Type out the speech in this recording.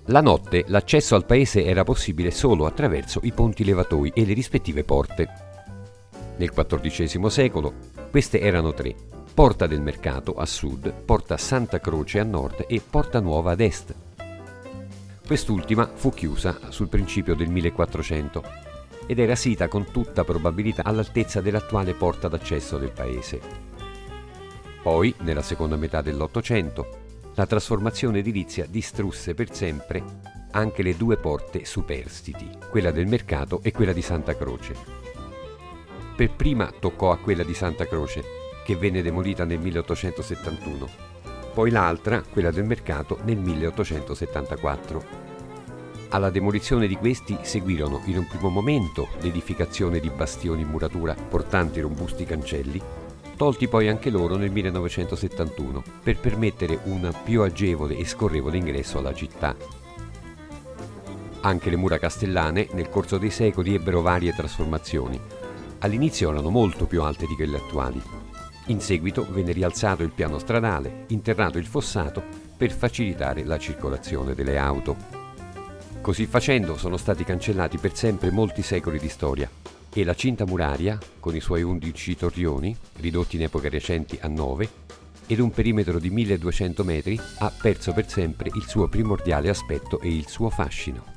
La notte l'accesso al paese era possibile solo attraverso i ponti levatoi e le rispettive porte. Nel XIV secolo queste erano tre: Porta del Mercato a sud, Porta Santa Croce a nord e Porta Nuova ad est. Quest'ultima fu chiusa sul principio del 1400 ed era sita con tutta probabilità all'altezza dell'attuale porta d'accesso del paese. Poi, nella seconda metà dell'Ottocento, la trasformazione edilizia distrusse per sempre anche le due porte superstiti, quella del Mercato e quella di Santa Croce. Per prima toccò a quella di Santa Croce, che venne demolita nel 1871, poi l'altra, quella del Mercato, nel 1874. Alla demolizione di questi seguirono in un primo momento l'edificazione di bastioni in muratura portanti robusti cancelli, tolti poi anche loro nel 1971 per permettere un più agevole e scorrevole ingresso alla città. Anche le mura castellane nel corso dei secoli ebbero varie trasformazioni. All'inizio erano molto più alte di quelle attuali. In seguito venne rialzato il piano stradale, interrato il fossato per facilitare la circolazione delle auto. Così facendo sono stati cancellati per sempre molti secoli di storia e la cinta muraria, con i suoi 11 torrioni, ridotti in epoche recenti a 9, ed un perimetro di 1200 metri, ha perso per sempre il suo primordiale aspetto e il suo fascino.